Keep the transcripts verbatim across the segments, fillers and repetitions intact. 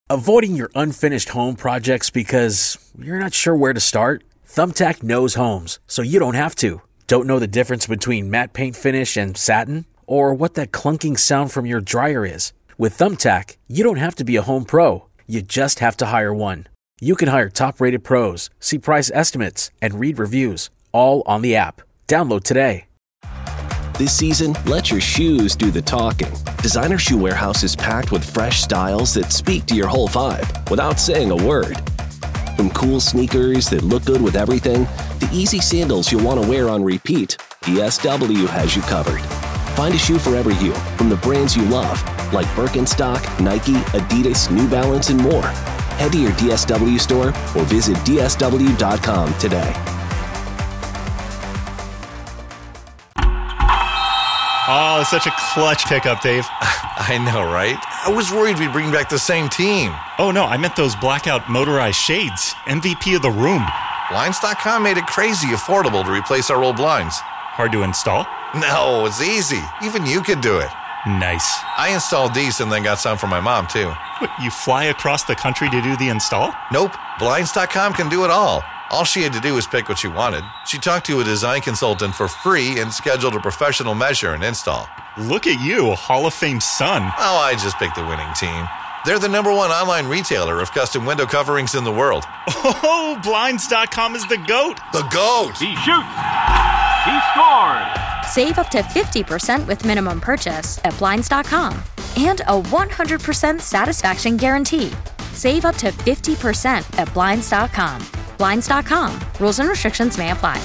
Avoiding your unfinished home projects because you're not sure where to start? Thumbtack knows homes, so you don't have to. Don't know the difference between matte paint finish and satin? Or what that clunking sound from your dryer is? With Thumbtack, you don't have to be a home pro. You just have to hire one. You can hire top-rated pros, see price estimates, and read reviews, all on the app. Download today. This season, let your shoes do the talking. Designer Shoe Warehouse is packed with fresh styles that speak to your whole vibe without saying a word. From cool sneakers that look good with everything, to easy sandals you'll want to wear on repeat, D S W has you covered. Find a shoe for every you from the brands you love, like Birkenstock, Nike, Adidas, New Balance, and more. Head to your D S W store or visit D S W dot com today. Oh, such a clutch pickup, Dave. I know, right? I was worried we'd bring back the same team. Oh, no, I meant those blackout motorized shades. M V P of the room. Blinds dot com made it crazy affordable to replace our old blinds. Hard to install? No, it's easy. Even you could do it. Nice. I installed these and then got some for my mom, too. What, you fly across the country to do the install? Nope. Blinds dot com can do it all. All she had to do was pick what she wanted. She talked to a design consultant for free and scheduled a professional measure and install. Look at you, a Hall of Fame son. Oh, I just picked the winning team. They're the number one online retailer of custom window coverings in the world. Oh, Blinds dot com is the GOAT. The GOAT! He shoots! He scores! Save up to fifty percent with minimum purchase at Blinds dot com. And a one hundred percent satisfaction guarantee. Save up to fifty percent at Blinds dot com. Blinds dot com. Rules and restrictions may apply.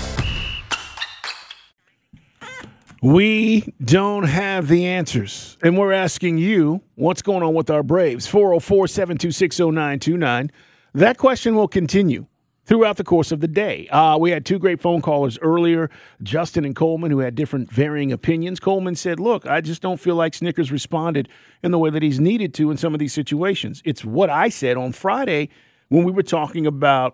We don't have the answers, and we're asking you what's going on with our Braves. four oh four, seven two six, oh nine two nine. That question will continue throughout the course of the day. Uh, we had two great phone callers earlier, Justin and Coleman, who had different varying opinions. Coleman said, look, I just don't feel like Snickers responded in the way that he's needed to in some of these situations. It's what I said on Friday when we were talking about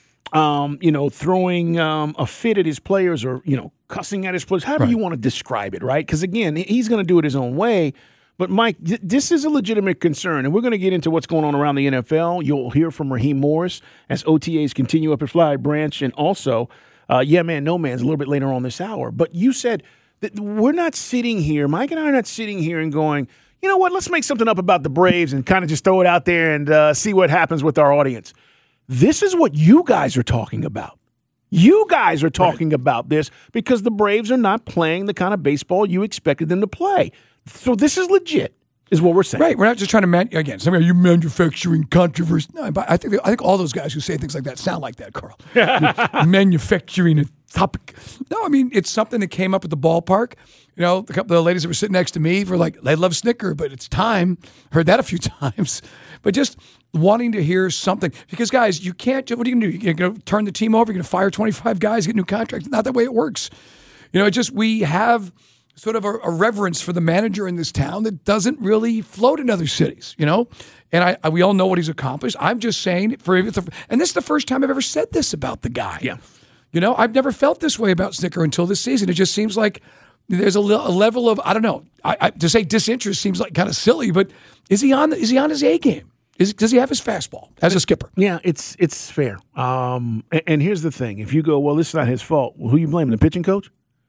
Um, you know, throwing um, a fit at his players or, you know, cussing at his players, however right. you want to describe it, right? Because, again, he's going to do it his own way. But, Mike, th- this is a legitimate concern, and we're going to get into what's going on around the N F L. You'll hear from Raheem Morris as O T As continue up at Fly Branch, and also, uh, yeah, man, no man's a little bit later on this hour. But you said that we're not sitting here, Mike and I are not sitting here and going, you know what, let's make something up about the Braves and kind of just throw it out there and uh, see what happens with our audience. This is what you guys are talking about. You guys are talking right. about this because the Braves are not playing the kind of baseball you expected them to play. So this is legit, is what we're saying. Right. We're not just trying to, man- again, some of you manufacturing controversy. No, but I think I think all those guys who say things like that sound like that, Carl. Manufacturing a topic. No, I mean, it's something that came up at the ballpark. You know, a couple of the ladies that were sitting next to me were like, they love Snicker, but it's time. Heard that a few times. But just wanting to hear something. Because, guys, you can't, what are you going to do? You're going to turn the team over? You're going to fire twenty-five guys, get new contracts? Not the way it works. You know, it just, we have sort of a, a reverence for the manager in this town that doesn't really float in other cities, you know? And I, I we all know what he's accomplished. I'm just saying, for and this is the first time I've ever said this about the guy. Yeah. You know, I've never felt this way about Snicker until this season. It just seems like there's a, a level of, I don't know, I, I, to say disinterest seems like kind of silly, but is he on, is he on his A game? Is, does he have his fastball as a skipper? Yeah, it's it's fair. Um, and, and here's the thing. If you go, well, this is not his fault, well, who you blaming, the pitching coach?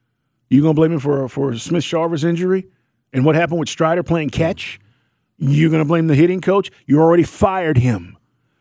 You going to blame him for, for Smith-Sharver's injury? And what happened with Strider playing catch? You're going to blame the hitting coach? You already fired him.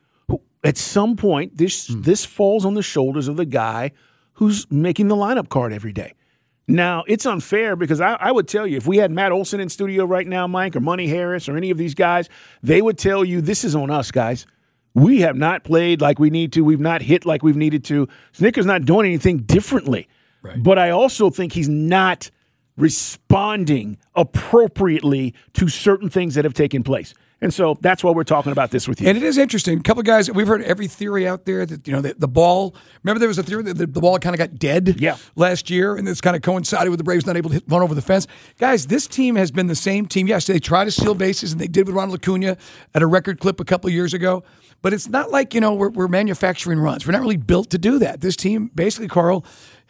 At some point, this mm. this falls on the shoulders of the guy who's making the lineup card every day. Now, it's unfair because I, I would tell you, if we had Matt Olson in studio right now, Mike, or Money Harris, or any of these guys, they would tell you this is on us, guys. We have not played like we need to. We've not hit like we've needed to. Snicker's not doing anything differently. Right. But I also think he's not responding appropriately to certain things that have taken place. And so that's why we're talking about this with you. And it is interesting. A couple of guys, we've heard every theory out there that, you know, the, the ball, remember there was a theory that the, the ball kind of got dead yeah. last year, and it's kind of coincided with the Braves not able to hit, run over the fence. Guys, this team has been the same team. Yes, they try to steal bases, and they did with Ronald Acuna at a record clip a couple of years ago. But it's not like, you know, we're, we're manufacturing runs. We're not really built to do that. This team, basically, Carl,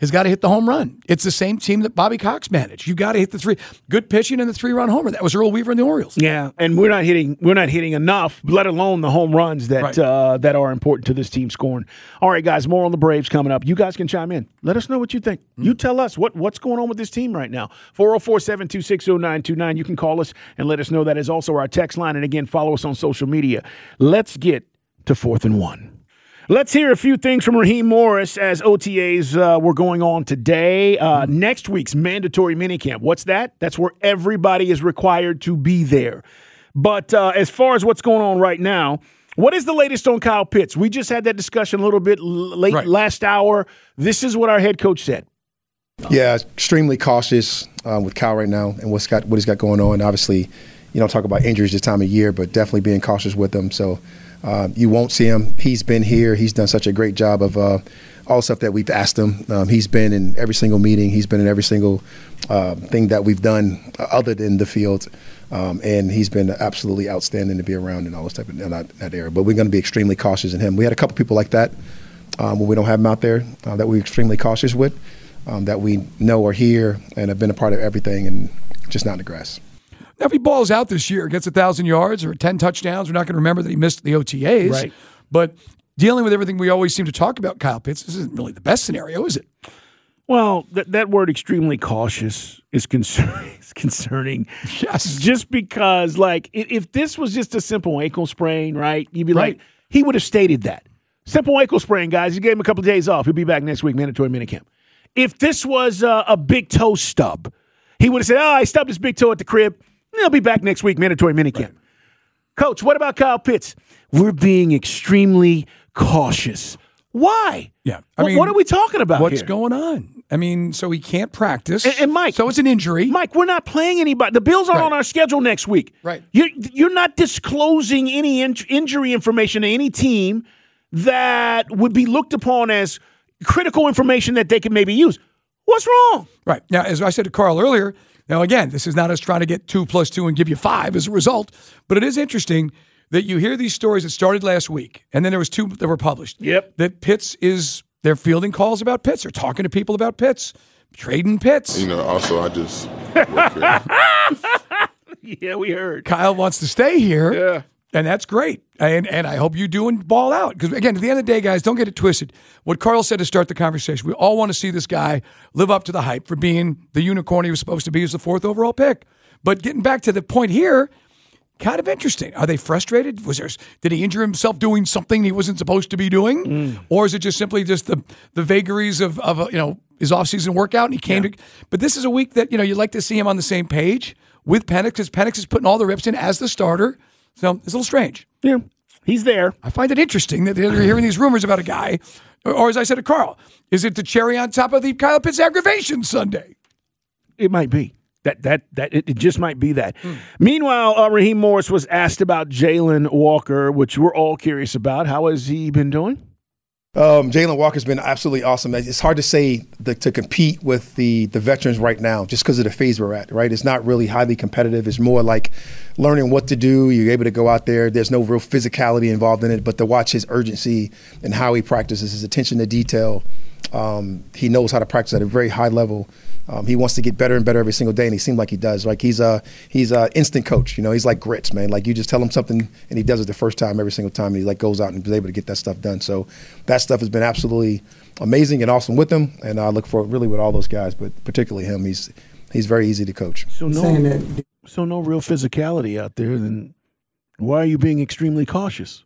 has got to hit the home run. It's the same team that Bobby Cox managed. You got to hit the three good pitching and the three-run homer. That was Earl Weaver and the Orioles. Yeah, and we're not hitting we're not hitting enough, let alone the home runs that Right. uh, that are important to this team scoring. All right, guys, more on the Braves coming up. You guys can chime in. Let us know what you think. Mm. You tell us what what's going on with this team right now. four oh four, seven two six, oh nine two nine. You can call us and let us know. That is also our text line. And again, follow us on social media. Let's get to fourth and one. Let's hear a few things from Raheem Morris as O T As uh, were going on today. Uh, next week's mandatory minicamp. What's that? That's where everybody is required to be there. But uh, as far as what's going on right now, what is the latest on Kyle Pitts? We just had that discussion a little bit late right. last hour. This is what our head coach said. Yeah, extremely cautious uh, with Kyle right now and what's got what he's got going on. Obviously, you don't talk about injuries this time of year, but definitely being cautious with them. So. Uh, you won't see him. He's been here. He's done such a great job of uh, all the stuff that we've asked him. Um, he's been in every single meeting. He's been in every single uh, thing that we've done other than the field. Um, and he's been absolutely outstanding to be around in all this type of in that, that area. But we're going to be extremely cautious in him. We had a couple people like that um, when we don't have him out there uh, that we're extremely cautious with, um, that we know are here and have been a part of everything and just not in the grass. Now, if he balls out this year, gets one thousand yards or ten touchdowns, we're not going to remember that he missed the O T As. Right. But dealing with everything we always seem to talk about, Kyle Pitts, this isn't really the best scenario, is it? Well, th- that word extremely cautious is, concern- is concerning. Yes. Just because, like, if, if this was just a simple ankle sprain, right, you'd be Right. like, he would have stated that. Simple ankle sprain, guys. You gave him a couple of days off. He'll be back next week, mandatory minicamp. If this was uh, a big toe stub, he would have said, oh, I stubbed his big toe at the crib. He'll be back next week, mandatory minicamp. Right. Coach, what about Kyle Pitts? We're being extremely cautious. Why? Yeah. I what, mean, what are we talking about What's here? going on? I mean, so he can't practice. And, and Mike. So it's an injury. Mike, we're not playing anybody. The Bills aren't Right. on our schedule next week. Right. You're, you're not disclosing any in- injury information to any team that would be looked upon as critical information that they could maybe use. What's wrong? Right. Now, as I said to Carl earlier, now, again, this is not us trying to get two plus two and give you five as a result, but it is interesting that you hear these stories that started last week, and then there was two that were published. Yep. That Pitts is, they're fielding calls about Pitts. They're talking to people about Pitts, trading Pitts. You know, also, I just work here. Yeah, we heard. Kyle wants to stay here. Yeah. And that's great. And and I hope you do and ball out. Because, again, at the end of the day, guys, don't get it twisted. What Carl said to start the conversation, we all want to see this guy live up to the hype for being the unicorn he was supposed to be as the fourth overall pick. But getting back to the point here, kind of interesting. Are they frustrated? Was there? Did he injure himself doing something he wasn't supposed to be doing? Mm. Or is it just simply just the, the vagaries of, of you know, his offseason workout and he came yeah. to – but this is a week that, you know, you'd like to see him on the same page with Penix because Penix is putting all the reps in as the starter. So it's a little strange. Yeah, he's there. I find it interesting that they're hearing these rumors about a guy, or, or as I said to Carl, is it the cherry on top of the Kyle Pitts aggravation Sunday? It might be. That that that it, it just might be that. Hmm. Meanwhile, uh, Raheem Morris was asked about Jalen Walker, which we're all curious about. How has he been doing? Um, Jalen Walker's been absolutely awesome. It's hard to say the, to compete with the the veterans right now just because of the phase we're at, right? It's not really highly competitive. It's more like learning what to do. You're able to go out there. There's no real physicality involved in it, but to watch his urgency and how he practices, his attention to detail, um, he knows how to practice at a very high level. Um, he wants to get better and better every single day, and he seems like he does. Like he's a he's a instant coach. You know, he's like grits, man. Like you just tell him something, and he does it the first time every single time. And he like goes out and is able to get that stuff done. So that stuff has been absolutely amazing and awesome with him. And I look for really with all those guys, but particularly him. He's he's very easy to coach. So no, so no real physicality out there. Then why are you being extremely cautious?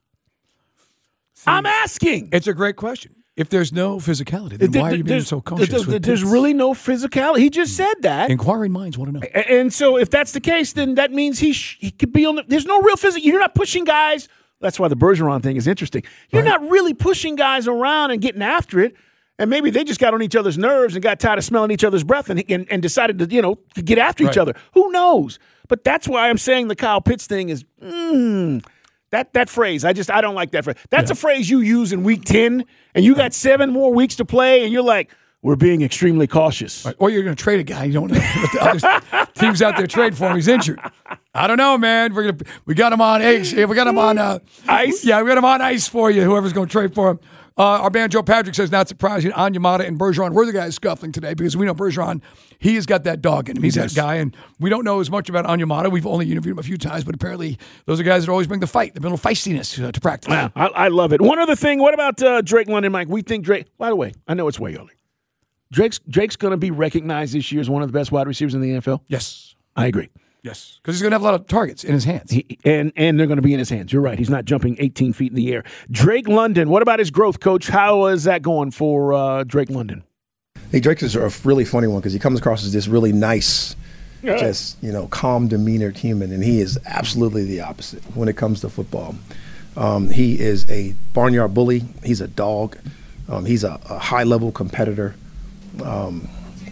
See, I'm asking. It's a great question. If there's no physicality, then why are you being so cautious? There's, with there's really no physicality. He just said that. Inquiring minds want to know. And, and so if that's the case, then that means he sh- he could be on the – there's no real physical – you're not pushing guys. That's why the Bergeron thing is interesting. You're right. not really pushing guys around and getting after it. And maybe they just got on each other's nerves and got tired of smelling each other's breath and and, and decided to, you know, get after right. each other. Who knows? But that's why I'm saying the Kyle Pitts thing is mm, – That that phrase, I just I don't like that phrase. That's yeah. a phrase you use in week ten, and you got seven more weeks to play, and you're like, we're being extremely cautious. Right. Or you're going to trade a guy. You don't know what the other teams out there trade for him. He's injured. I don't know, man. We're gonna we got him on ice. We got him on uh, ice. Yeah, we got him on ice for you. Whoever's going to trade for him. Uh, our man Joe Patrick says, not surprising, Onyemata and Bergeron were the guys scuffling today because we know Bergeron, he has got that dog in him. He's He that does. guy, and we don't know as much about Onyemata. We've only interviewed him a few times, but apparently those are guys that always bring the fight, the little feistiness uh, to practice. Wow, I, I love it. One other thing, what about uh, Drake London, Mike? We think Drake, by the way, I know it's way early. Drake's Drake's going to be recognized this year as one of the best wide receivers in the N F L? Yes. I agree. Yes, because he's going to have a lot of targets in his hands. He, and and they're going to be in his hands. You're right. He's not jumping eighteen feet in the air. Drake London, what about his growth, Coach? How is that going for uh, Drake London? Hey, Drake is a really funny one because he comes across as this really nice, Yeah. just, you know, calm, demeanored human, and he is absolutely the opposite when it comes to football. Um, he is a barnyard bully. He's a dog. Um, he's a, a high-level competitor. Um,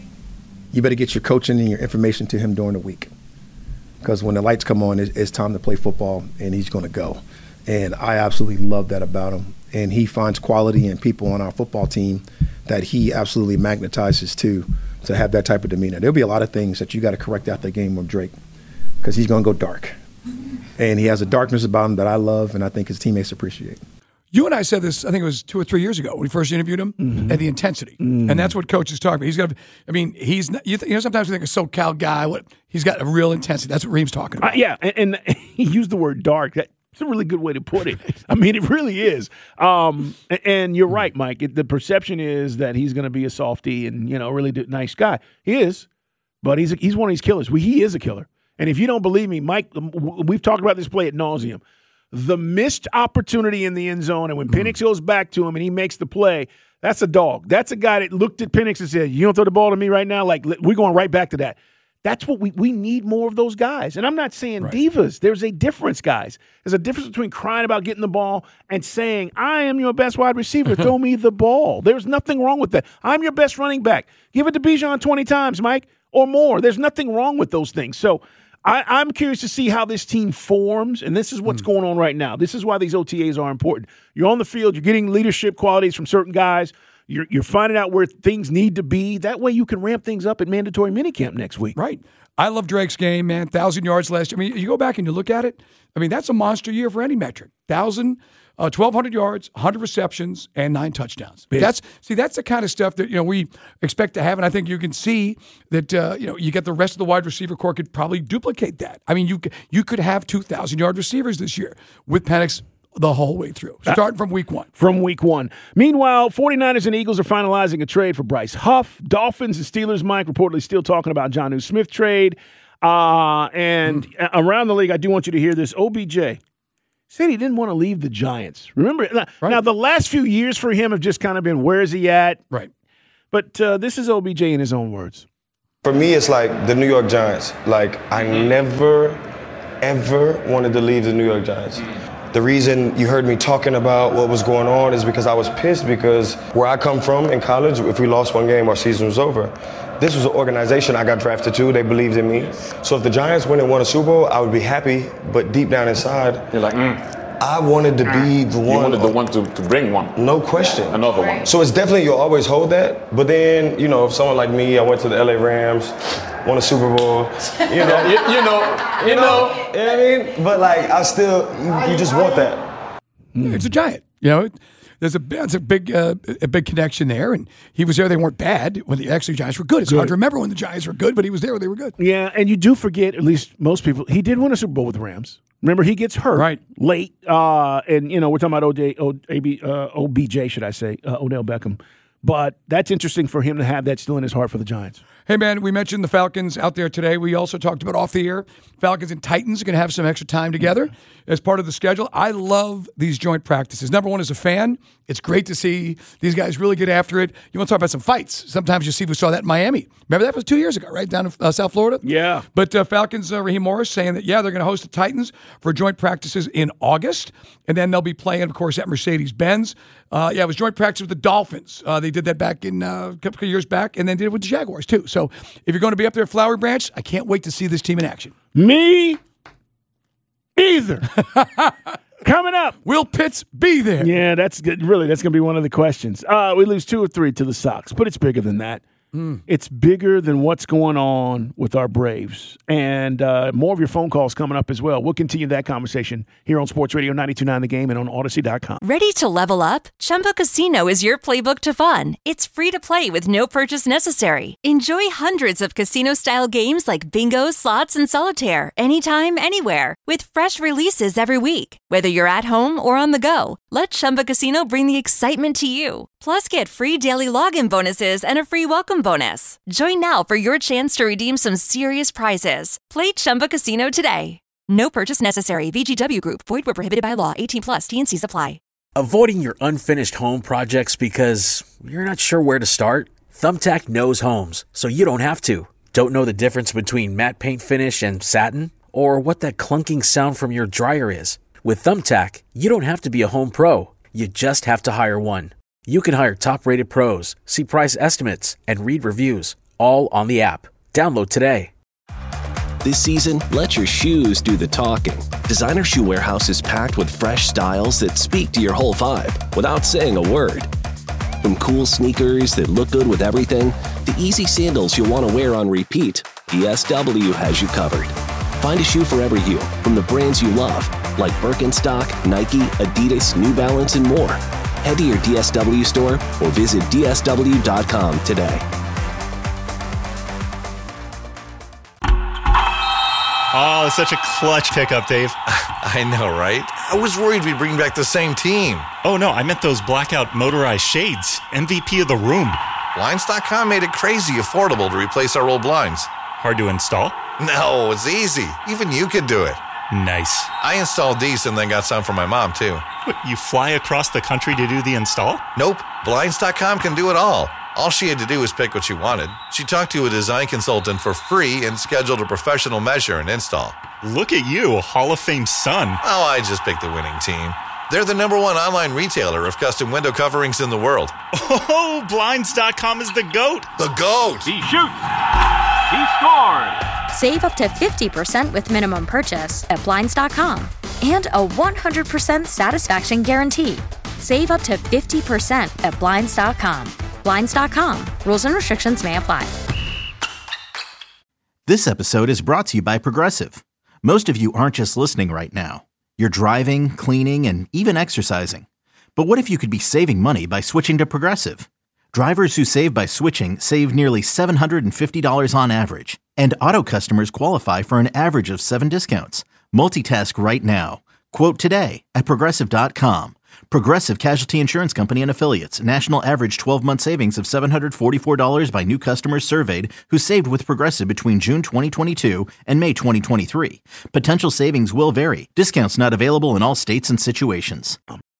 you better get your coaching and your information to him during the week, because when the lights come on, it's, it's time to play football, and he's going to go. And I absolutely love that about him. And he finds quality in people on our football team that he absolutely magnetizes to, to have that type of demeanor. There'll be a lot of things that you got to correct out the game with Drake, because he's going to go dark. And he has a darkness about him that I love, and I think his teammates appreciate. You and I said this, I think it was two or three years ago when we first interviewed him, Mm-hmm. and the intensity. Mm. And that's what Coach is talking about. He's got, I mean, he's, not, you, th- you know, sometimes we think a SoCal guy, what he's got a real intensity. That's what Reem's talking Uh, about. yeah, and, and he used the word dark. That's a really good way to put it. I mean, it really is. Um, and, and you're right, Mike. It, the perception is that he's going to be a softy and, you know, really do, nice guy. He is, but he's a, he's one of these killers. We, he is a killer. And if you don't believe me, Mike, we've talked about this play ad nauseum. The missed opportunity in the end zone, and when Penix goes back to him and he makes the play, that's a dog. That's a guy that looked at Penix and said, you don't throw the ball to me right now? Like, we're going right back to that. That's what we we need more of those guys. And I'm not saying Right. divas. There's a difference, guys. There's a difference between crying about getting the ball and saying, I am your best wide receiver. Throw me the ball. There's nothing wrong with that. I'm your best running back. Give it to Bijan twenty times, Mike, or more. There's nothing wrong with those things. So I, I'm curious to see how this team forms, and this is what's going on right now. This is why these O T As are important. You're on the field. You're getting leadership qualities from certain guys. You're, you're finding out where things need to be. That way you can ramp things up at mandatory minicamp next week. Right. I love Drake's game, man. one thousand yards last year. I mean, you go back and you look at it, I mean, that's a monster year for any metric. one thousand, uh, twelve hundred yards, one hundred receptions, and nine touchdowns. Big. That's See, that's the kind of stuff that, you know, we expect to have, and I think you can see that, uh, you know, you get the rest of the wide receiver core could probably duplicate that. I mean, you, c- you could have two thousand-yard receivers this year with Penix the whole way through, starting from week one. From week one. Meanwhile, 49ers and Eagles are finalizing a trade for Bryce Huff. Dolphins and Steelers, Mike, reportedly still talking about Jonnu Smith trade. Uh, and Mm. around the league, I do want you to hear this. O B J said he didn't want to leave the Giants. Remember, now, Right. now the last few years for him have just kind of been, where is he at? Right. But uh, this is O B J in his own words. For me, it's like the New York Giants. Like, I never, ever wanted to leave the New York Giants. The reason you heard me talking about what was going on is because I was pissed because where I come from in college, if we lost one game, our season was over. This was an organization I got drafted to. They believed in me. So if the Giants win and won a Super Bowl, I would be happy. But deep down inside, You're like, mm. I wanted to be the You one. wanted the one to, to bring one. No question. Another one. So it's definitely, you'll always hold that. But then, you know, if someone like me, I went to the L A Rams, won a Super Bowl, you know. You, you know, you know. You know what I mean? But like, I still, you, you just want that. It's a Giant. You know, there's a there's a big uh, a big connection there, and he was there. They weren't bad when the actually Giants were good. It's hard to remember when the Giants were good, but he was there when they were good. Yeah, and you do forget, at least most people, he did win a Super Bowl with the Rams. Remember, he gets hurt Right. late, uh, and, you know, we're talking about O J, O, A B, uh, O B J, should I say, uh, Odell Beckham. But that's interesting for him to have that still in his heart for the Giants. Hey, man, we mentioned the Falcons out there today. We also talked about off the air. Falcons and Titans are going to have some extra time together as part of the schedule. I love these joint practices. Number one, as a fan, it's great to see these guys really get after it. You want to talk about some fights. Sometimes you see we saw that in Miami. Remember that was two years ago, right, down in uh, South Florida? Yeah. But uh, Falcons, uh, Raheem Morris saying that, yeah, they're going to host the Titans for joint practices in August. And then they'll be playing, of course, at Mercedes-Benz. Uh, yeah, it was joint practice with the Dolphins. Uh, they did that back in uh, a couple of years back, and then did it with the Jaguars, too. So if you're going to be up there at Flowery Branch, I can't wait to see this team in action. Me either. Coming up. Will Pitts be there? Yeah, that's good. Really, that's going to be one of the questions. Uh, we lose two or three to the Sox, but it's bigger than that. Mm. It's bigger than what's going on with our Braves. And uh, more of your phone calls coming up as well. We'll continue that conversation here on Sports Radio ninety-two point nine The Game and on Odyssey dot com. Ready to level up? Chumba Casino is your playbook to fun. It's free to play with no purchase necessary. Enjoy hundreds of casino-style games like bingo, slots, and solitaire anytime, anywhere with fresh releases every week. Whether you're at home or on the go, let Chumba Casino bring the excitement to you. Plus, get free daily login bonuses and a free welcome bonus. Join now for your chance to redeem some serious prizes. Play Chumba Casino today. No purchase necessary. V G W Group. Void where prohibited by law. eighteen plus. T and Cs apply. Avoiding your unfinished home projects because you're not sure where to start? Thumbtack knows homes, so you don't have to. Don't know the difference between matte paint finish and satin? Or what that clunking sound from your dryer is? With Thumbtack, you don't have to be a home pro. You just have to hire one. You can hire top-rated pros, see price estimates, and read reviews, all on the app. Download today. This season, let your shoes do the talking. Designer Shoe Warehouse is packed with fresh styles that speak to your whole vibe without saying a word. From cool sneakers that look good with everything, to easy sandals you'll want to wear on repeat, D S W has you covered. Find a shoe for every you from the brands you love, like Birkenstock, Nike, Adidas, New Balance, and more. Head to your D S W store or visit D S W dot com today. Oh, such a clutch pickup, Dave. I know, right? I was worried we'd bring back the same team. Oh, no, I meant those blackout motorized shades. M V P of the room. Blinds dot com made it crazy affordable to replace our old blinds. Hard to install? No, it's easy. Even you could do it. Nice. I installed these and then got some for my mom, too. What, you fly across the country to do the install? Nope. Blinds dot com can do it all. All she had to do was pick what she wanted. She talked to a design consultant for free and scheduled a professional measure and install. Look at you, Hall of Fame son. Oh, I just picked the winning team. They're the number one online retailer of custom window coverings in the world. Oh, Blinds dot com is the GOAT. The GOAT. He shoots. He scores. Save up to fifty percent with minimum purchase at Blinds dot com and a one hundred percent satisfaction guarantee. Save up to fifty percent at Blinds dot com. Blinds dot com. Rules and restrictions may apply. This episode is brought to you by Progressive. Most of you aren't just listening right now. You're driving, cleaning, and even exercising. But what if you could be saving money by switching to Progressive? Drivers who save by switching save nearly seven hundred fifty dollars on average. And auto customers qualify for an average of seven discounts. Multitask right now. Quote today at Progressive dot com. Progressive Casualty Insurance Company and Affiliates. National average twelve-month savings of seven hundred forty-four dollars by new customers surveyed who saved with Progressive between June twenty twenty-two and May twenty twenty-three. Potential savings will vary. Discounts not available in all states and situations.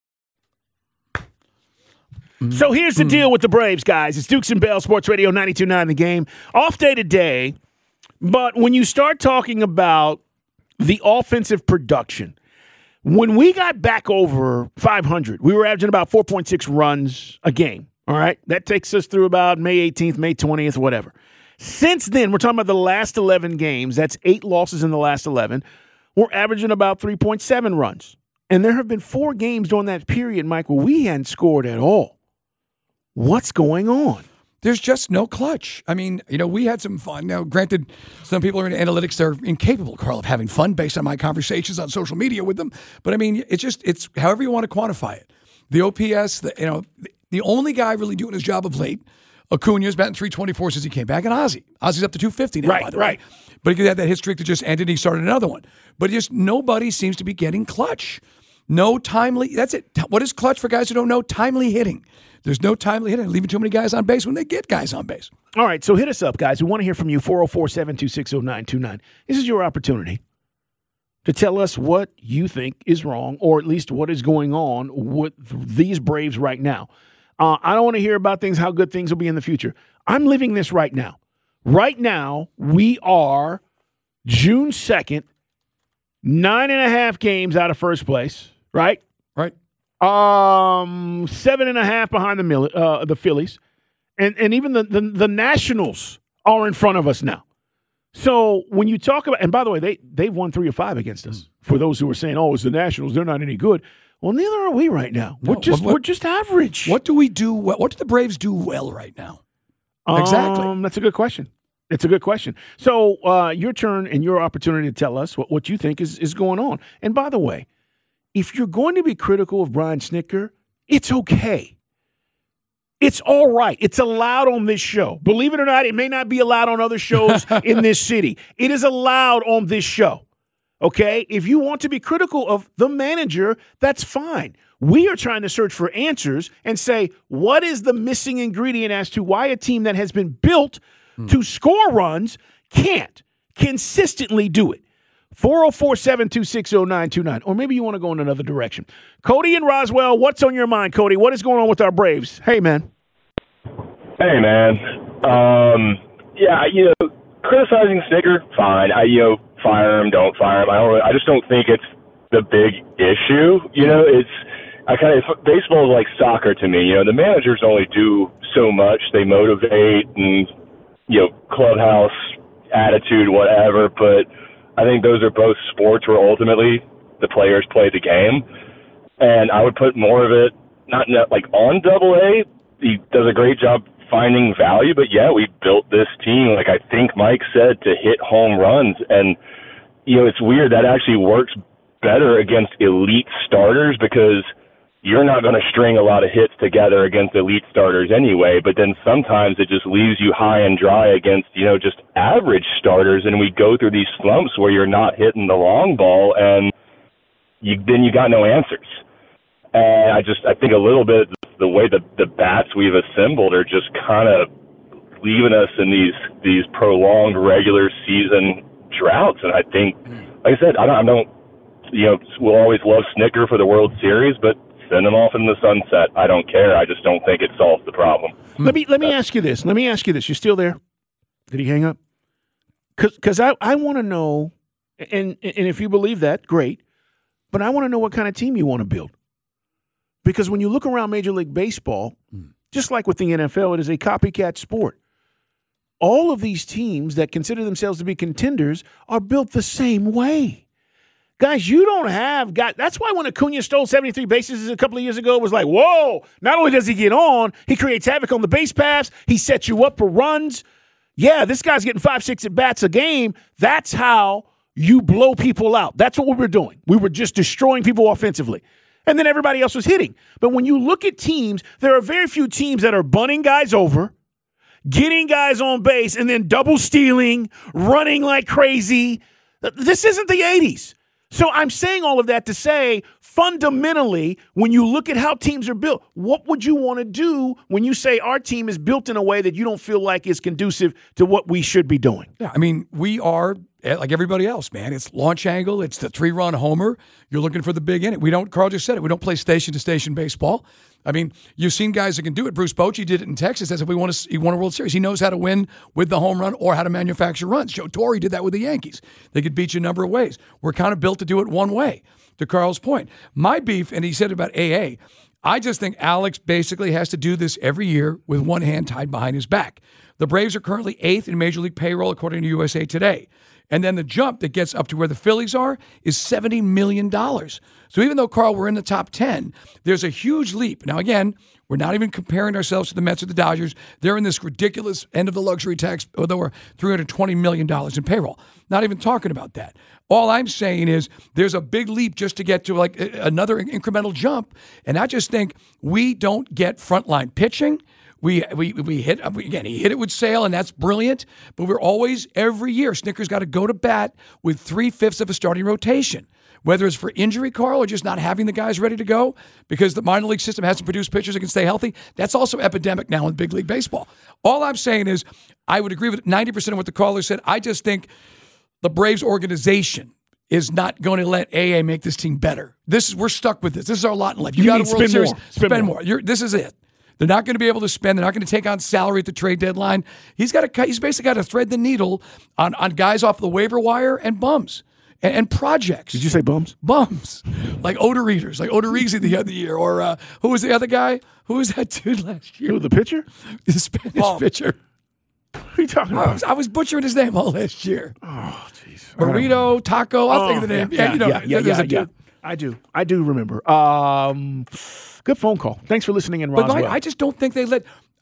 So here's the deal with the Braves, guys. It's Dukes and Bell, Sports Radio ninety-two point nine The Game. Off day today, but when you start talking about the offensive production, when we got back over five hundred, we were averaging about four point six runs a game, all right? That takes us through about May eighteenth, May twentieth, whatever. Since then, we're talking about the last eleven games. That's eight losses in the last eleven. We're averaging about three point seven runs. And there have been four games during that period, Mike, where we hadn't scored at all. What's going on? There's just no clutch. I mean, you know, we had some fun. Now, granted, some people are in analytics. They're incapable, Carl, of having fun based on my conversations on social media with them. But, I mean, it's just, it's however you want to quantify it. The O P S, the, you know, the only guy really doing his job of late, Acuna's batting three twenty-four since he came back, and Ozzy. Ozzy's up to two fifty now, right, by the right. way. But he had that hit streak that just ended, and he started another one. But just nobody seems to be getting clutch. No timely, that's it. What is clutch for guys who don't know? Timely hitting. There's no timely hitting. Leaving too many guys on base when they get guys on base. All right, so hit us up, guys. We want to hear from you, four oh four, seven two six, oh nine two nine. This is your opportunity to tell us what you think is wrong, or at least what is going on with these Braves right now. Uh, I don't want to hear about things, how good things will be in the future. I'm living this right now. Right now, we are June second, nine and a half games out of first place, right? Right. Um, seven and a half behind the uh, the Phillies, and and even the, the the Nationals are in front of us now. So when you talk about, and by the way, they they've won three or five against us. For those who are saying, "Oh, it's the Nationals; they're not any good." Well, neither are we right now. We're no, just what, we're just average. What do we do? What, what do the Braves do well right now? Exactly. Um, that's a good question. It's a good question. So uh, your turn and your opportunity to tell us what, what you think is, is going on. And by the way, if you're going to be critical of Brian Snitker, it's okay. It's all right. It's allowed on this show. Believe it or not, it may not be allowed on other shows in this city. It is allowed on this show. Okay? If you want to be critical of the manager, that's fine. We are trying to search for answers and say, what is the missing ingredient as to why a team that has been built hmm. to score runs can't consistently do it? four oh four, seven two six, oh nine two nine. Or maybe you want to go in another direction. Cody and Roswell, what's on your mind, Cody? What is going on with our Braves? Hey, man. Hey, man. Um, yeah, you know, criticizing Snitker, fine. I, you know, fire him, don't fire him. I don't. I just don't think it's the big issue. You know, it's I kind of baseball is like soccer to me. You know, the managers only do so much. They motivate and you know, clubhouse attitude, whatever. But I think those are both sports where ultimately the players play the game. And I would put more of it not like on Double A. He does a great job finding value, but yeah, we built this team, like I think Mike said, to hit home runs. And, you know, it's weird that actually works better against elite starters because you're not going to string a lot of hits together against elite starters anyway, but then sometimes it just leaves you high and dry against, you know, just average starters, and we go through these slumps where you're not hitting the long ball, and you, then you got no answers. And I just, I think a little bit the way the the bats we've assembled are just kind of leaving us in these these prolonged regular season droughts. And I think, like I said, I don't, I don't you know, we'll always love Snitker for the World Series, but send him off in the sunset. I don't care. I just don't think it solves the problem. Let me let me ask you this. Let me ask you this. You still there? Did he hang up? Because I, I want to know, and and if you believe that, great. But I want to know what kind of team you want to build. Because when you look around Major League Baseball, just like with the N F L, it is a copycat sport. All of these teams that consider themselves to be contenders are built the same way. Guys, you don't have got. That's why when Acuna stole seventy-three bases a couple of years ago, it was like, whoa, not only does he get on, he creates havoc on the base paths. He sets you up for runs. Yeah, this guy's getting five, six at-bats a game. That's how you blow people out. That's what we were doing. We were just destroying people offensively. And then everybody else was hitting. But when you look at teams, there are very few teams that are bunting guys over, getting guys on base, and then double stealing, running like crazy. This isn't the eighties. So I'm saying all of that to say, fundamentally, when you look at how teams are built, what would you want to do when you say our team is built in a way that you don't feel like is conducive to what we should be doing? Yeah, I mean, we are like everybody else, man. It's launch angle. It's the three-run homer. You're looking for the big inning. We don't, Carl just said it, we don't play station-to-station baseball. I mean, you've seen guys that can do it. Bruce Bochy did it in Texas. That's if we want to, he won a World Series. He knows how to win with the home run or how to manufacture runs. Joe Torre did that with the Yankees. They could beat you a number of ways. We're kind of built to do it one way, to Carl's point. My beef, and he said about A A, I just think Alex basically has to do this every year with one hand tied behind his back. The Braves are currently eighth in Major League payroll, according to U S A Today. And then the jump that gets up to where the Phillies are is seventy million dollars. So even though, Carl, we're in the top ten, there's a huge leap. Now, again, we're not even comparing ourselves to the Mets or the Dodgers. They're in this ridiculous end of the luxury tax, although we're three hundred twenty million dollars in payroll. Not even talking about that. All I'm saying is there's a big leap just to get to like another incremental jump. And I just think we don't get frontline pitching. We we we hit again. He hit it with Sale, and that's brilliant. But we're always every year. Snitker's got to go to bat with three fifths of a starting rotation, whether it's for injury, Carl, or just not having the guys ready to go because the minor league system hasn't produced pitchers that can stay healthy. That's also epidemic now in big league baseball. All I'm saying is I would agree with ninety percent of what the caller said. I just think the Braves organization is not going to let A A make this team better. This is we're stuck with this. This is our lot in life. You, you got a World Series. More. Spend, spend more. more. You're, this is it. They're not going to be able to spend. They're not going to take on salary at the trade deadline. He's got to. He's basically got to thread the needle on, on guys off the waiver wire and bums and, and projects. Did you say bums? Bums, like odor eaters, like Odorizzi the other year, or uh, who was the other guy? Who was that dude last year? Who, the pitcher? The Spanish Bum. pitcher. What are you talking about? I was, I was butchering his name all last year. Oh, jeez. Burrito, Taco. I'll oh, think of the name. Yeah, yeah, you know, yeah, yeah, yeah, yeah. I do. I do remember. Um, good phone call. Thanks for listening in, Roswell. But I just don't think they let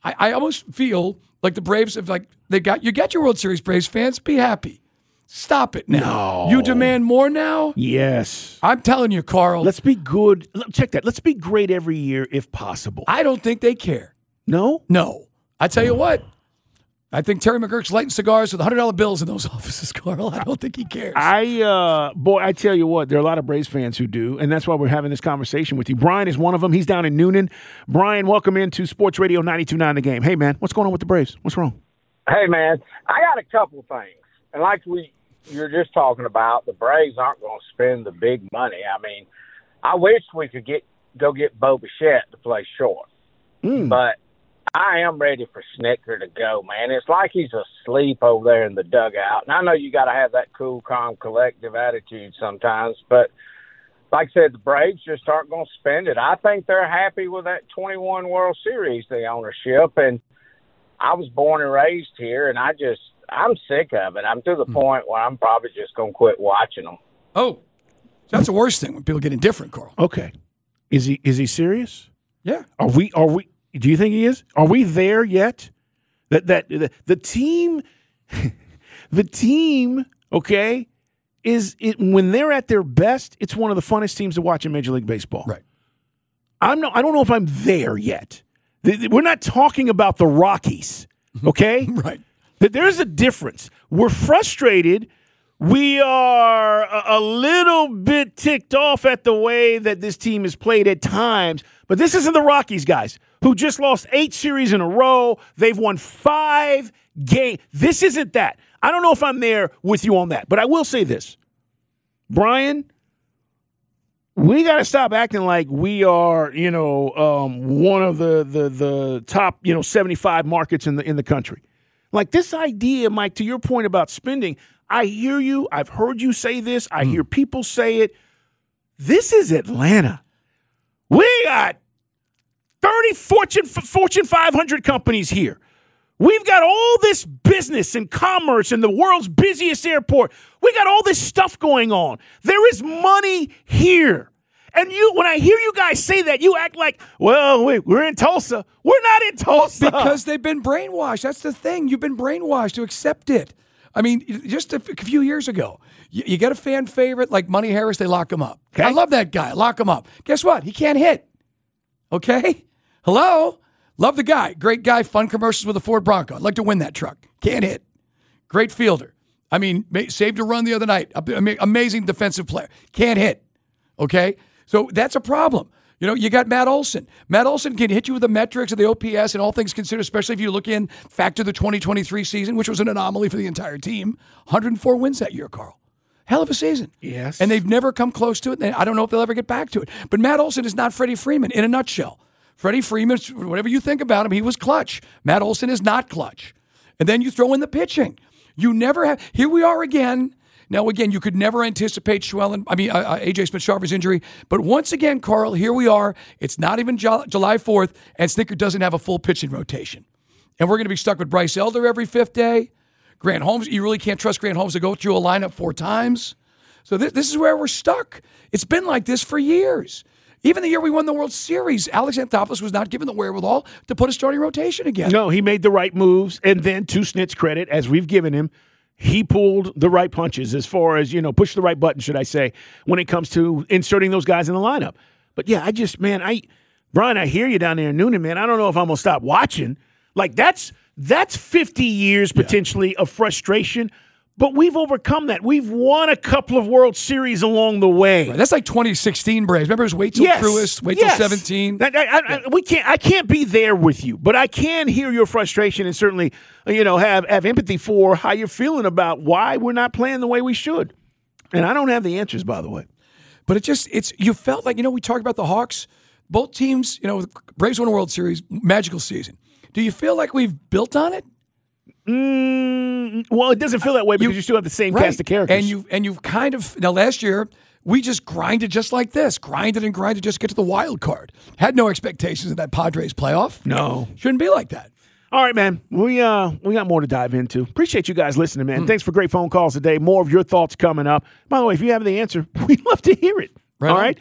I, I almost feel like the Braves have like they got you got your World Series, Braves fans. Be happy. Stop it now. No. You demand more now? Yes. I'm telling you, Carl. Let's be good. Check that. Let's be great every year if possible. I don't think they care. No? No. I tell you what. I think Terry McGuirk's lighting cigars with one hundred dollar bills in those offices, Carl. I don't think he cares. I, uh, boy, I tell you what, there are a lot of Braves fans who do, and that's why we're having this conversation with you. Brian is one of them. He's down in Noonan. Brian, welcome into Sports Radio ninety-two point nine The Game. Hey, man, what's going on with the Braves? What's wrong? Hey, man, I got a couple things. And like we you're just talking about, the Braves aren't going to spend the big money. I mean, I wish we could get go get Bo Bichette to play short. Mm. But I am ready for Snitker to go, man. It's like he's asleep over there in the dugout. And I know you got to have that cool, calm, collective attitude sometimes. But like I said, the Braves just aren't going to spend it. I think they're happy with that twenty-one World Series, the ownership. And I was born and raised here, and I just, I'm sick of it. I'm to the point where I'm probably just going to quit watching them. Oh, that's the worst thing when people get indifferent, Carl. Okay. Is he is he serious? Yeah. Are we are we do you think he is? Are we there yet? That that the, the team the team, okay, is it when they're at their best, it's one of the funnest teams to watch in Major League Baseball. Right. I'm not I don't know if I'm there yet. We're not talking about the Rockies, okay? Right. There's a difference. We're frustrated. We are a little bit ticked off at the way that this team is played at times. But this isn't the Rockies, guys, who just lost eight series in a row. They've won five games. This isn't that. I don't know if I'm there with you on that. But I will say this. Brian, we got to stop acting like we are, you know, um, one of the, the the top, you know, seventy-five markets in the in the country. Like this idea, Mike, to your point about spending, I hear you. I've heard you say this. I hear people say it. This is Atlanta. We got thirty Fortune Fortune five hundred companies here. We've got all this business and commerce in the world's busiest airport. We got all this stuff going on. There is money here. And you, when I hear you guys say that, you act like, well, wait, we're in Tulsa. We're not in Tulsa. Because they've been brainwashed. That's the thing. You've been brainwashed to accept it. I mean, just a few years ago, you, you get a fan favorite like Money Harris, they lock him up. Okay. I love that guy. Lock him up. Guess what? He can't hit. Okay? Hello? Love the guy. Great guy. Fun commercials with a Ford Bronco. I'd like to win that truck. Can't hit. Great fielder. I mean, saved a run the other night. Amazing defensive player. Can't hit. Okay? So that's a problem. You know, you got Matt Olson. Matt Olson can hit you with the metrics of the O P S and all things considered, especially if you look in, factor the twenty twenty-three season, which was an anomaly for the entire team. one hundred four wins that year, Carl. Hell of a season. Yes. And they've never come close to it. And I don't know if they'll ever get back to it. But Matt Olson is not Freddie Freeman in a nutshell. Freddie Freeman, whatever you think about him, he was clutch. Matt Olson is not clutch. And then you throw in the pitching. You never have. Here we are again. Now, again, you could never anticipate Schwellen, I mean, uh, uh, A J Smith-Sharper's injury. But once again, Carl, here we are. It's not even Ju- July fourth, and Snitker doesn't have a full pitching rotation. And we're going to be stuck with Bryce Elder every fifth day. Grant Holmes, you really can't trust Grant Holmes to go through a lineup four times. So this, this is where we're stuck. It's been like this for years. Even the year we won the World Series, Alex Anthopoulos was not given the wherewithal to put a starting rotation again. No, he made the right moves. And then, to Snit's credit, as we've given him, he pulled the right punches as far as, you know, push the right button, should I say, when it comes to inserting those guys in the lineup. But, yeah, I just, man, I, Brian, I hear you down there in Noonan, man. I don't know if I'm going to stop watching. Like, that's that's fifty years potentially yeah. of frustration. But we've overcome that. We've won a couple of World Series along the way. Right. That's like twenty sixteen Braves. Remember, it was wait till yes. Truist, wait yes. till seventeen. I, I, I, we can't. I can't be there with you, but I can hear your frustration and certainly, you know, have have empathy for how you're feeling about why we're not playing the way we should. And I don't have the answers, by the way. But it just it's you felt like, you know, we talked about the Hawks. Both teams, you know, Braves won a World Series, magical season. Do you feel like we've built on it? Mm, well, it doesn't feel that way because you, you still have the same right. cast of characters. And you and you've kind of now last year we just grinded just like this, grinded and grinded just to get to the wild card. Had no expectations of that Padres playoff. No, shouldn't be like that. All right, man. We uh we got more to dive into. Appreciate you guys listening, man. Mm. Thanks for great phone calls today. More of your thoughts coming up. By the way, if you have the answer, we'd love to hear it. Right All on. right.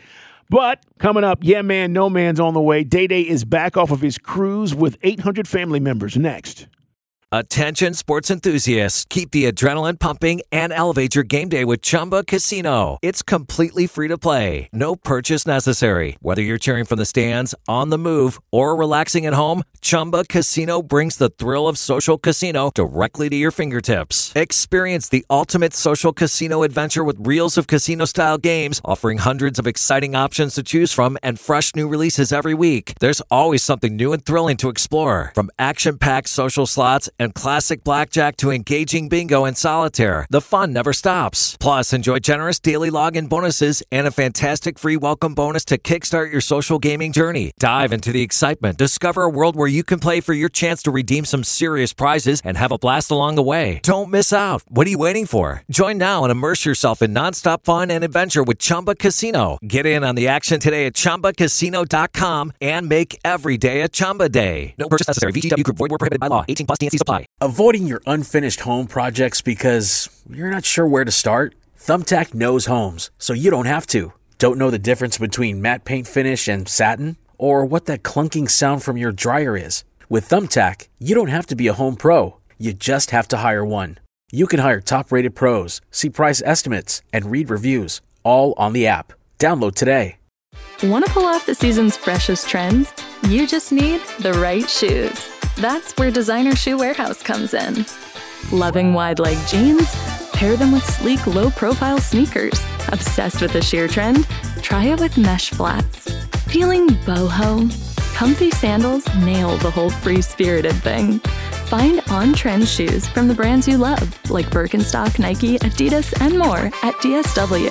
But coming up, Yeah Man, No Man's on the way. Day Day is back off of his cruise with eight hundred family members next. Attention sports enthusiasts, keep the adrenaline pumping and elevate your game day with Chumba Casino. It's completely free to play. No purchase necessary. Whether you're cheering from the stands, on the move, or relaxing at home, Chumba Casino brings the thrill of social casino directly to your fingertips. Experience the ultimate social casino adventure with reels of casino-style games, offering hundreds of exciting options to choose from and fresh new releases every week. There's always something new and thrilling to explore. From action-packed social slots and classic blackjack to engaging bingo and solitaire, the fun never stops. Plus, enjoy generous daily login bonuses and a fantastic free welcome bonus to kickstart your social gaming journey. Dive into the excitement. Discover a world where you can play for your chance to redeem some serious prizes and have a blast along the way. Don't miss out. What are you waiting for? Join now and immerse yourself in nonstop fun and adventure with Chumba Casino. Get in on the action today at Chumba Casino dot com and make every day a Chumba day. No purchase necessary. V G W Group. Void where prohibited by law. eighteen plus T N C supply. Avoiding your unfinished home projects because you're not sure where to start? Thumbtack knows homes, so you don't have to. Don't know the difference between matte paint finish and satin? Or what that clunking sound from your dryer is? With Thumbtack, you don't have to be a home pro. You just have to hire one. You can hire top-rated pros, see price estimates, and read reviews, all on the app. Download today. Want to pull off the season's freshest trends? You just need the right shoes. That's where Designer Shoe Warehouse comes in. Loving wide-leg jeans? Pair them with sleek, low-profile sneakers. Obsessed with the sheer trend? Try it with mesh flats. Feeling boho? Comfy sandals nail the whole free-spirited thing. Find on-trend shoes from the brands you love, like Birkenstock, Nike, Adidas, and more at D S W.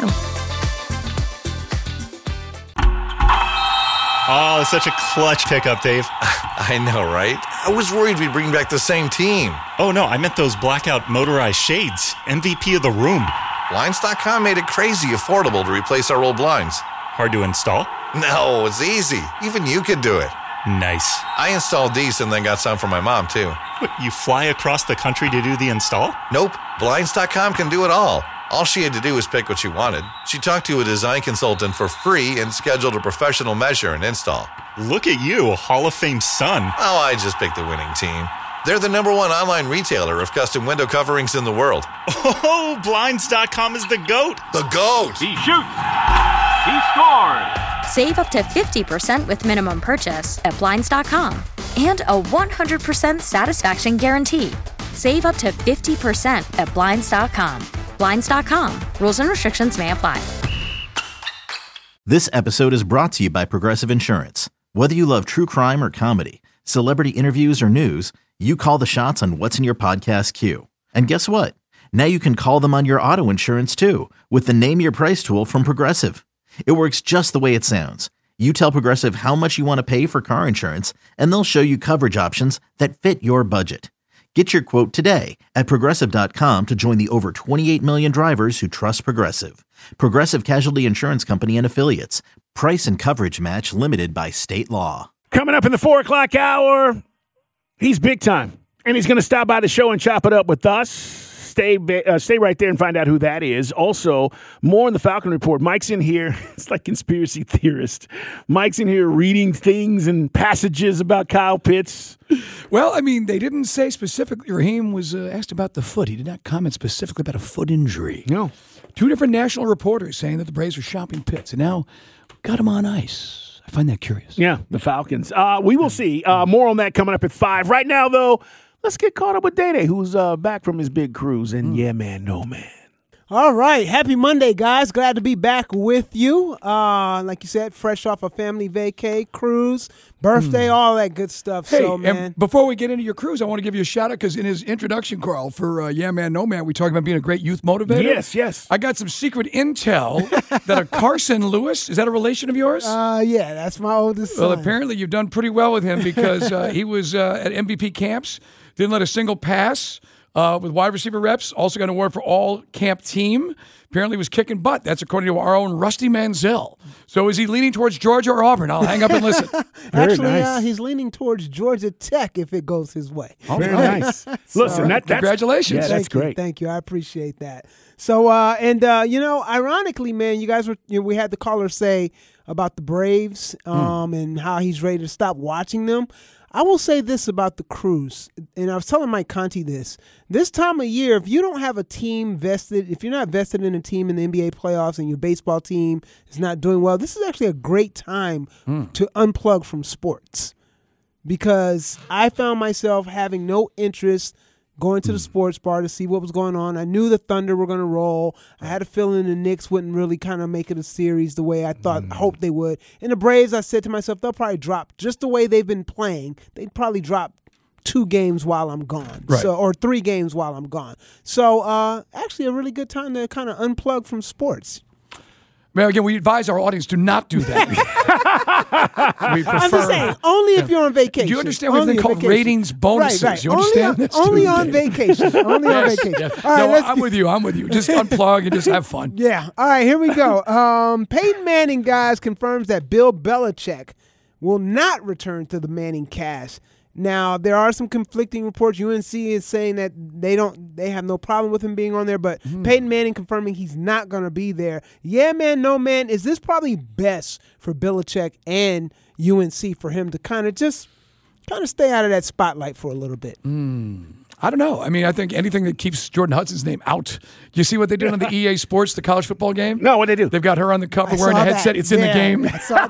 Oh, such a clutch pickup, Dave. I know, right? I was worried we'd bring back the same team. Oh, no, I meant those blackout motorized shades. M V P of the room. Blinds dot com made it crazy affordable to replace our old blinds. Hard to install? No, it's easy. Even you could do it. Nice. I installed these and then got some for my mom, too. What, you fly across the country to do the install? Nope. Blinds dot com can do it all. All she had to do was pick what she wanted. She talked to a design consultant for free and scheduled a professional measure and install. Look at you, a Hall of Fame son. Oh, I just picked the winning team. They're the number one online retailer of custom window coverings in the world. Oh, Blinds dot com is the GOAT. The GOAT! He shoots! He scores! Save up to fifty percent with minimum purchase at Blinds dot com. And a one hundred percent satisfaction guarantee. Save up to fifty percent at Blinds dot com. Blinds dot com. Rules and restrictions may apply. This episode is brought to you by Progressive Insurance. Whether you love true crime or comedy, celebrity interviews or news, you call the shots on what's in your podcast queue. And guess what? Now you can call them on your auto insurance too with the Name Your Price tool from Progressive. It works just the way it sounds. You tell Progressive how much you want to pay for car insurance, and they'll show you coverage options that fit your budget. Get your quote today at Progressive dot com to join the over twenty-eight million drivers who trust Progressive. Progressive Casualty Insurance Company and Affiliates. Price and coverage match limited by state law. Coming up in the four o'clock hour, he's big time. And he's going to stop by the show and chop it up with us. Stay uh, stay right there and find out who that is. Also, more in the Falcon Report. Mike's in here. It's like conspiracy theorist. Mike's in here reading things and passages about Kyle Pitts. Well, I mean, they didn't say specifically. Raheem was uh, asked about the foot. He did not comment specifically about a foot injury. No. Two different national reporters saying that the Braves are shopping Pitts, and now we've got him on ice. I find that curious. Yeah, the Falcons. Uh, we will see. Uh, more on that coming up at five. Right now, though, let's get caught up with Day Day, who's uh, back from his big cruise. And yeah, man, no man. All right. Happy Monday, guys. Glad to be back with you. Uh, like you said, fresh off a family vacay, cruise, birthday, mm. all that good stuff. Hey, so, man. And before we get into your cruise, I want to give you a shout out because in his introduction, Carl, for uh, Yeah Man, No Man, we talked about being a great youth motivator. Yes, yes. I got some secret intel that a Carson Lewis, is that a relation of yours? Uh, yeah, that's my oldest son. Well, apparently you've done pretty well with him because uh, he was uh, at M V P camps, didn't let a single pass. uh, with wide receiver reps. Also got an award for all camp team. Apparently was kicking butt. That's according to our own Rusty Manziel. So is he leaning towards Georgia or Auburn? I'll hang up and listen. Actually, nice. uh, he's leaning towards Georgia Tech if it goes his way. Oh, very nice. Listen, that, that's, congratulations. Yeah, that's Thank you, great. Thank you. I appreciate that. So, uh, and uh, you know, ironically, man, you guys were, you know, we had the caller say about the Braves um, mm. and how he's ready to stop watching them. I will say this about the Crews, and I was telling Mike Conti this. This time of year, if you don't have a team vested, if you're not vested in a team in the N B A playoffs and your baseball team is not doing well, this is actually a great time mm. to unplug from sports. Because I found myself having no interest going to the sports bar to see what was going on. I knew the Thunder were going to roll. I had a feeling the Knicks wouldn't really kind of make it a series the way I thought, mm. I hoped they would. And the Braves, I said to myself, they'll probably drop just the way they've been playing. They'd probably drop two games while I'm gone, right. so or three games while I'm gone. So uh, actually a really good time to kind of unplug from sports. Man, again, we advise our audience to not do that. we prefer, I'm just saying, only if you're on vacation. Do you understand what only they call vacation. ratings bonuses? Right, right. You understand only this? On, only too, on Dave? vacation. Only yes, on vacation. Yes. All right, no, let's I'm get, with you. I'm with you. Just unplug and just have fun. Yeah. All right, here we go. Um, Peyton Manning, guys, confirms that Bill Belichick will not return to the Manning cast. Now, there are some conflicting reports. U N C is saying that they don't, they have no problem with him being on there, but mm. Peyton Manning confirming he's not going to be there. Yeah, man, no, man. Is this probably best for Belichick and U N C for him to kind of just kind of stay out of that spotlight for a little bit? Mm. I don't know. I mean, I think anything that keeps Jordan Hudson's name out. You see what they did on the E A Sports, the college football game? No, what they do? They've got her on the cover I wearing a saw headset. that. It's in Yeah, the game. I saw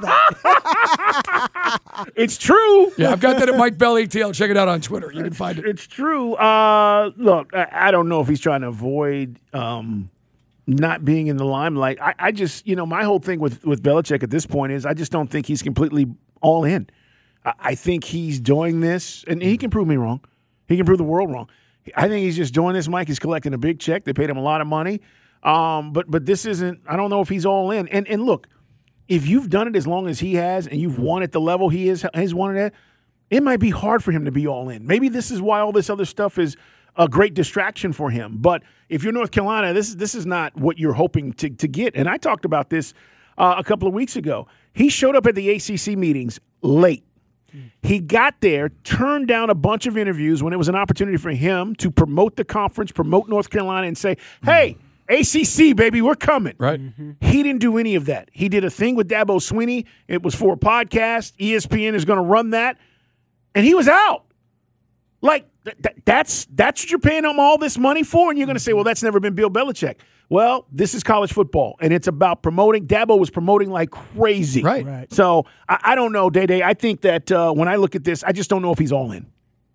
that. It's true. Yeah, I've got that at Mike Bell A T L. Check it out on Twitter. You can find it. It's true. Uh, look, I, I don't know if he's trying to avoid um, not being in the limelight. I, I just, you know, my whole thing with, with Belichick at this point is I just don't think he's completely all in. I, I think he's doing this, and he can prove me wrong. He can prove the world wrong. I think he's just doing this, Mike. He's collecting a big check. They paid him a lot of money. Um, but but this isn't – I don't know if he's all in. And and look, if you've done it as long as he has and you've won at the level he is, has won it at, it might be hard for him to be all in. Maybe this is why all this other stuff is a great distraction for him. But if you're North Carolina, this is, this is not what you're hoping to, to get. And I talked about this uh, a couple of weeks ago. He showed up at the A C C meetings late. He got there, turned down a bunch of interviews when it was an opportunity for him to promote the conference, promote North Carolina, and say, hey, A C C, baby, we're coming. Right. Mm-hmm. He didn't do any of that. He did a thing with Dabo Swinney. It was for a podcast. E S P N is going to run that. And he was out. Like, th- th- that's that's what you're paying him all this money for? And you're going to say, well, that's never been Bill Belichick. Well, this is college football, and it's about promoting. Dabo was promoting like crazy. Right. Right. So I, I don't know, Day Day. I think that uh, when I look at this, I just don't know if he's all in.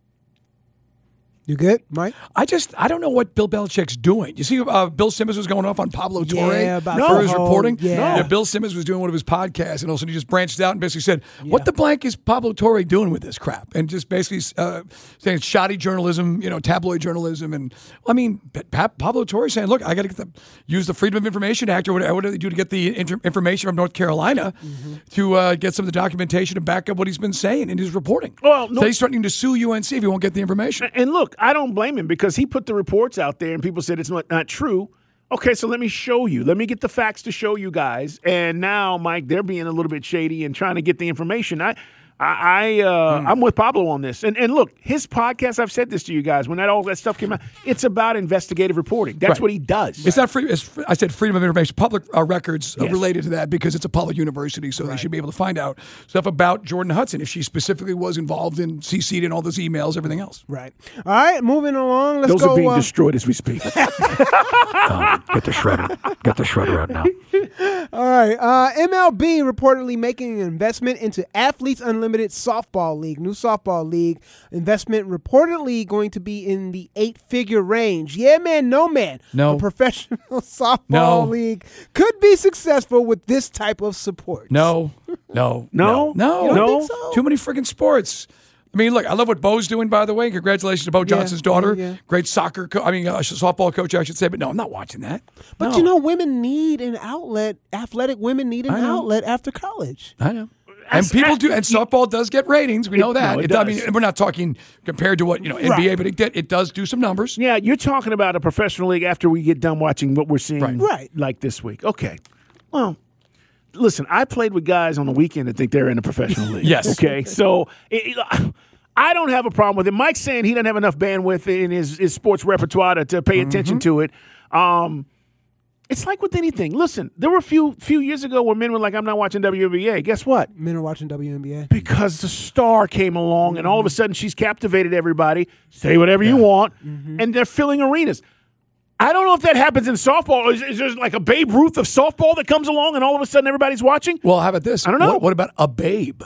You good, Mike? I just, I don't know what Bill Belichick's doing. You see, uh, Bill Simmons was going off on Pablo Torre Yeah, about for the his whole- reporting. yeah. yeah, Bill Simmons was doing one of his podcasts, and all of a sudden he just branched out and basically said, what the blank is Pablo Torre doing with this crap? And just basically uh, saying it's shoddy journalism, you know, tabloid journalism. And, I mean, Pa- Pablo Torre saying, look, I got to get the, use the Freedom of Information Act or whatever, what do they do to get the inter- information from North Carolina mm-hmm. to uh, get some of the documentation to back up what he's been saying in his reporting. Well, no, so he's threatening to sue U N C if he won't get the information. And look, I don't blame him because he put the reports out there and people said it's not, not true. Okay, so let me show you. Let me get the facts to show you guys. And now, Mike, they're being a little bit shady and trying to get the information. I, I, I uh, mm. I'm with Pablo on this. And and look, his podcast. I've said this to you guys when that all that stuff came out. It's about investigative reporting. That's right. what he does. It's not free. It's, I said freedom of information, public uh, records uh, Yes. related to that because it's a public university, so Right. they should be able to find out stuff about Jordan Hudson if she specifically was involved in C C'd in all those emails, everything else. Right. All right, moving along. Let's Those go. are being uh, destroyed as we speak. um, get the shredder. Get the shredder out now. All right. Uh, M L B reportedly making an investment into Athletes Unlimited Softball League, new softball league. Investment reportedly going to be in the eight-figure range. Yeah, man, no, man. No. A professional softball No. league could be successful with this type of support. No, no, No? no, You don't no. think so? Too many freaking sports. I mean, look, I love what Bo's doing, by the way. Congratulations to Bo Yeah, Johnson's daughter. yeah, yeah. Great soccer, co- I mean, uh, softball coach, I should say. But no, I'm not watching that. But No. you know, women need an outlet. Athletic women need an I know. outlet after college. I know. And people do, and softball does get ratings. We know It- that. no, it It- I mean, does. we're not talking compared to what you know N B A, Right. but it, get- it does do some numbers. Yeah, you're talking about a professional league after we get done watching what we're seeing Right. Right. like this week. Okay. Well, listen, I played with guys on the weekend that think they're in a professional league. Yes. Okay. So it, it- I don't have a problem with it. Mike's saying he doesn't have enough bandwidth in his, his sports repertoire to, to pay attention to it. Um, it's like with anything. Listen, there were a few few years ago where men were like, I'm not watching W N B A. Guess what? Men are watching W N B A. Because the star came along and all of a sudden she's captivated everybody. Say whatever you want. And they're filling arenas. I don't know if that happens in softball. Is, is there like a Babe Ruth of softball that comes along and all of a sudden everybody's watching? Well, how about this? I don't know. What, what about a babe?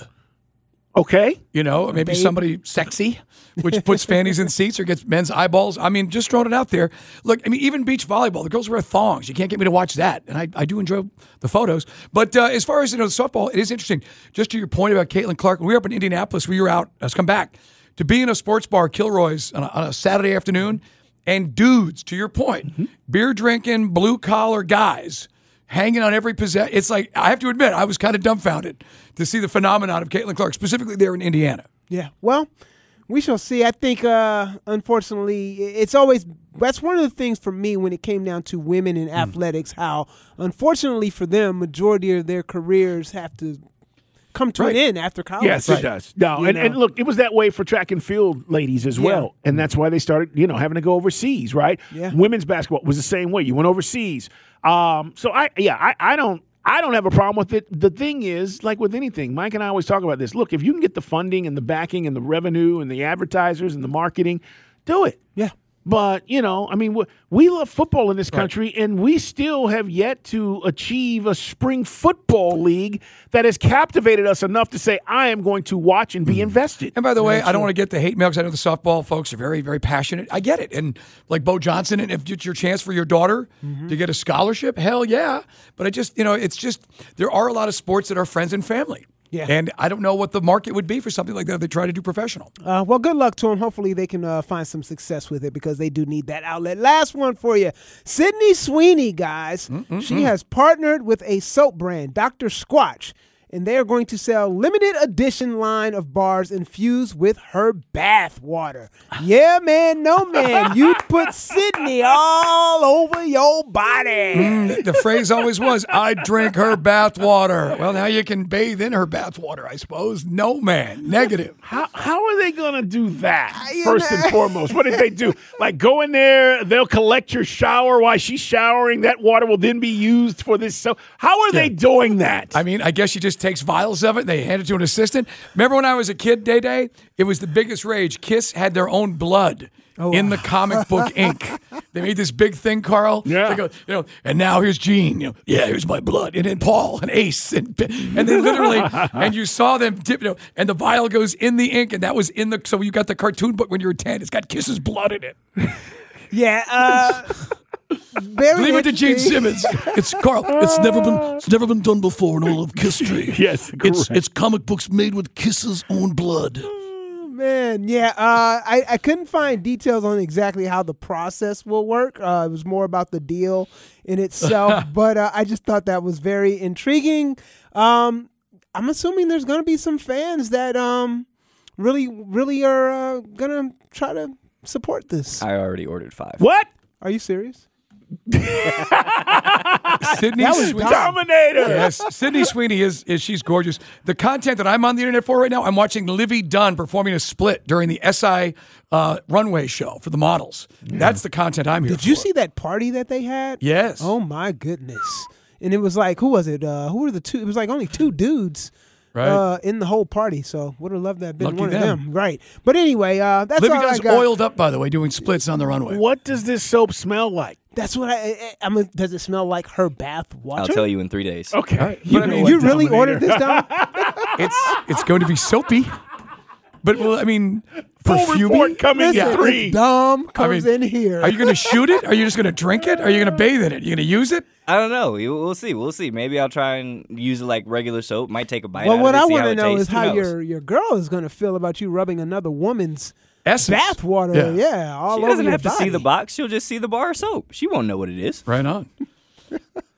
Okay. You know, maybe babe. somebody sexy, which puts fannies in seats or gets men's eyeballs. I mean, just throwing it out there. Look, I mean, even beach volleyball, the girls wear thongs. You can't get me to watch that. And I, I do enjoy the photos. But uh, as far as, you know, softball, it is interesting. Just to your point about Caitlin Clark, we were up in Indianapolis. We were out. Let's come back. To be in a sports bar, Kilroy's, on a, on a Saturday afternoon, and dudes, to your point, Mm-hmm. beer drinking, blue collar guys hanging on every possession. It's like, I have to admit, I was kind of dumbfounded to see the phenomenon of Caitlin Clark, specifically there in Indiana. Yeah. Well, we shall see. I think, uh, unfortunately, it's always that's one of the things for me when it came down to women in athletics. How, unfortunately for them, majority of their careers have to come to Right. an end after college. Yes, it does. No, You and, know. and look, it was that way for track and field ladies as Yeah. well. And that's why they started, you know, having to go overseas, right? Yeah. Women's basketball was the same way. You went overseas. Um, so I yeah, I, I don't I don't have a problem with it. The thing is, like with anything, Mike and I always talk about this. Look, if you can get the funding and the backing and the revenue and the advertisers and the marketing, do it. Yeah. But, you know, I mean, we, we love football in this country, and we still have yet to achieve a spring football league that has captivated us enough to say, I am going to watch and be invested. And by the way, I don't want to get the hate mail because I know the softball folks are very, very passionate. I get it. And like Bo Johnson, and if it's your chance for your daughter to get a scholarship, hell yeah. But I just, you know, it's just, there are a lot of sports that are friends and family. Yeah. And I don't know what the market would be for something like that if they try to do professional. Uh, well, good luck to them. Hopefully they can uh, find some success with it because they do need that outlet. Last one for you. Sydney Sweeney, guys. Mm-mm-mm. She has partnered with a soap brand, Doctor Squatch, and they are going to sell limited edition line of bars infused with her bath water. Yeah, man, no, man. You put Sydney all over your body. Mm, the phrase always was, I drink her bath water. Well, now you can bathe in her bath water, I suppose. No, man. Negative. How how are they going to do that, you first know. and foremost? What did they do? Like, go in there, they'll collect your shower while she's showering. That water will then be used for this. So how are they doing that? I mean, I guess she just takes vials of it and they hand it to an assistant. Remember when I was a kid, Day Day? It was the biggest rage. Kiss had their own blood in the comic book ink. They made this big thing, Carl. Yeah. They go, you know, and now here's Gene. You know, yeah, here's my blood. And then Paul and Ace. And, and they literally, and you saw them dip, you know, and the vial goes in the ink. And that was in the, so you got the cartoon book when you were ten. It's got Kiss's blood in it. Yeah, uh, very Leave it to Gene interesting. Simmons. It's Carl. It's never been. It's never been done before in all of history. Yes, it's correct. it's comic books made with Kiss's own blood. Man, yeah, uh, I, I couldn't find details on exactly how the process will work. Uh, it was more about the deal in itself, but uh, I just thought that was very intriguing. Um, I'm assuming there's going to be some fans that um, really, really are uh, going to try to support this. I already ordered five. What? Are you serious? Sydney That was Sweeney. dumb. Dominator. Yes, Sydney Sweeney is is she's gorgeous. The content that I'm on the internet for right now, I'm watching Livy Dunn performing a split during the S I uh, runway show for the models. That's the content I'm here Did for. you see that party that they had? Yes. Oh my goodness! And it was like, who was it? Uh, who were the two? It was like only two dudes. Right. Uh, in the whole party, so would have loved that been Lucky one them. of them, right? But anyway, uh, that's Livy all I Dunn's got. oiled up, by the way, doing splits on the runway. What does this soap smell like? That's what I. I, I mean, does it smell like her bath water? I'll tell you in three days. Okay. Right. You, But I mean, you really Dominator. ordered this down? It's it's going to be soapy, but well, I mean, Full perfumey. report coming Listen, in three. if Dom I comes mean, in here. Are you going to shoot it? Are you just going to drink it? Are you going to bathe in it? You going to use it? I don't know. You- We'll see. We'll see. Maybe I'll try and use it like regular soap. Might take a bite well, out what of it, I see want how to it know tastes. is Who how knows? your your girl is going to feel about you rubbing another woman's Essence. bath water. Yeah. Yeah, all She over doesn't your have to see body. the box. She'll just see the bar of soap. She won't know what it is. Right on.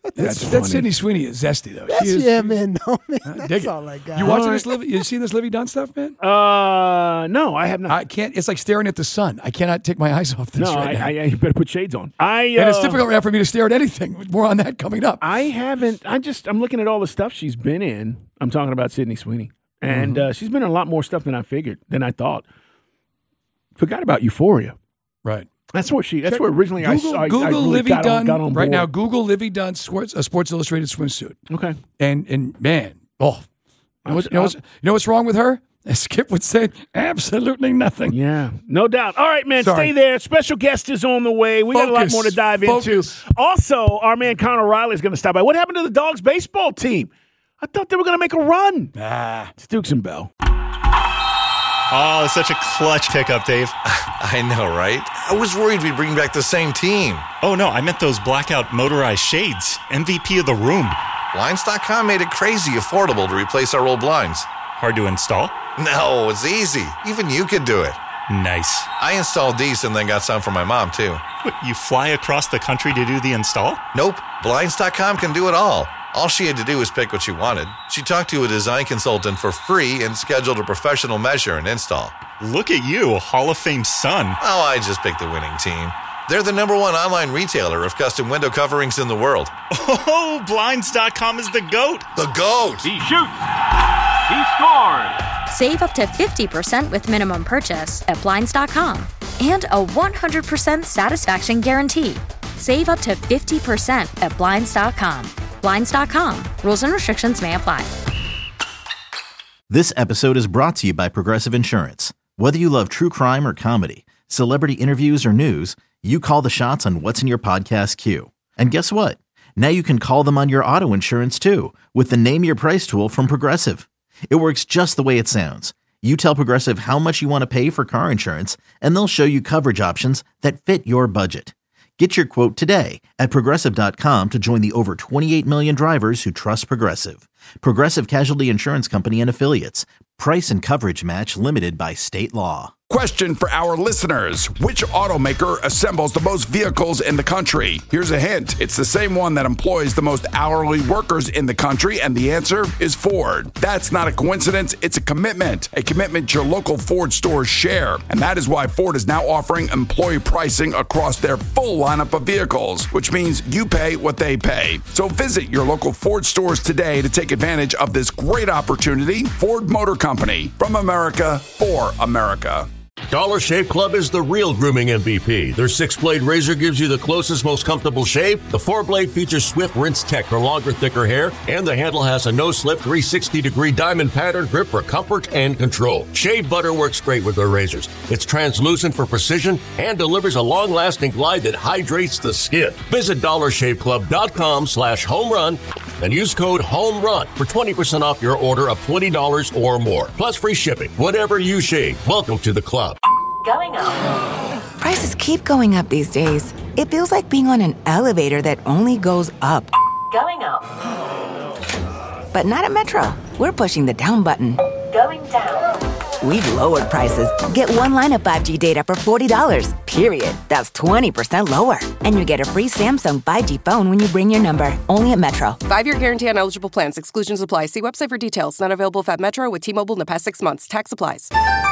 That's, that's Sydney Sweeney is zesty though. That's, she is, yeah, man. No, man. I dig That's it. all I got. You watching All this? Livy, you see this Livy Dunn stuff, man? Uh, no, I have not. I can't. It's like staring at the sun. I cannot take my eyes off this no, right I, now. I, I, you better put shades on. I uh, and it's difficult right now for me to stare at anything. More on that coming up. I haven't. I just. I'm looking at all the stuff she's been in. I'm talking about Sydney Sweeney, and Mm-hmm. uh, she's been in a lot more stuff than I figured, than I thought. Forgot about Euphoria. Right. That's where she. That's Check- where originally Google, I, I, Google I really Livy got Dunn on, got on right board. now. Google Livy Dunn sports, a Sports Illustrated swimsuit. Okay. And and man, oh, you know, what's, you, know what's, you know what's wrong with her? As Skip would say, absolutely nothing. Yeah, no doubt. All right, man, Sorry. stay there. Special guest is on the way. We got a lot Focus. more to dive Focus. into. Also, our man Connor Riley is going to stop by. What happened to the Dogs baseball team? I thought they were going to make a run. Ah, it's Dukes and Bell. Oh, such a clutch pickup, Dave. I know, right? I was worried we'd bring back the same team. Oh, no, I meant those blackout motorized shades. M V P of the room. Blinds dot com made it crazy affordable to replace our old blinds. Hard to install? No, it's easy. Even you could do it. Nice. I installed these and then got some for my mom, too. What, you fly across the country to do the install? Nope. Blinds dot com can do it all. All she had to do was pick what she wanted. She talked to a design consultant for free and scheduled a professional measure and install. Look at you, Hall of Fame son. Oh, I just picked the winning team. They're the number one online retailer of custom window coverings in the world. Oh, Blinds dot com is the GOAT. The GOAT! He shoots. He scores. Save up to fifty percent with minimum purchase at Blinds dot com and a one hundred percent satisfaction guarantee. Save up to fifty percent at Blinds dot com. Blinds dot com. Rules and restrictions may apply. This episode is brought to you by Progressive Insurance. Whether you love true crime or comedy, celebrity interviews or news, you call the shots on what's in your podcast queue. And guess what? Now you can call them on your auto insurance too with the Name Your Price tool from Progressive. It works just the way it sounds. You tell Progressive how much you want to pay for car insurance, and they'll show you coverage options that fit your budget. Get your quote today at Progressive dot com to join the over twenty-eight million drivers who trust Progressive. Progressive Casualty Insurance Company and Affiliates. Price and coverage match limited by state law. Question for our listeners. Which automaker assembles the most vehicles in the country? Here's a hint. It's the same one that employs the most hourly workers in the country, and the answer is Ford. That's not a coincidence. It's a commitment. A commitment your local Ford stores share. And that is why Ford is now offering employee pricing across their full lineup of vehicles, which means you pay what they pay. So visit your local Ford stores today to take advantage of this great opportunity. Ford Motor Company. From America, for America. Dollar Shave Club is the real grooming M V P. Their six-blade razor gives you the closest, most comfortable shave. The four-blade features swift rinse tech for longer, thicker hair, and the handle has a no-slip three sixty degree diamond pattern grip for comfort and control. Shave butter works great with their razors. It's translucent for precision and delivers a long-lasting glide that hydrates the skin. Visit dollar shave club dot com slash home run and use code HOMERUN for twenty percent off your order of twenty dollars or more. Plus free shipping. Whatever you shave, welcome to the club. Going up. Prices keep going up these days. It feels like being on an elevator that only goes up. Going up. But not at Metro. We're pushing the down button. Going down. We've lowered prices. Get one line of five G data for forty dollars, period. That's twenty percent lower. And you get a free Samsung five G phone when you bring your number. Only at Metro. Five-year guarantee on eligible plans. Exclusions apply. See website for details. Not available if at Metro with T-Mobile in the past six months. Tax applies.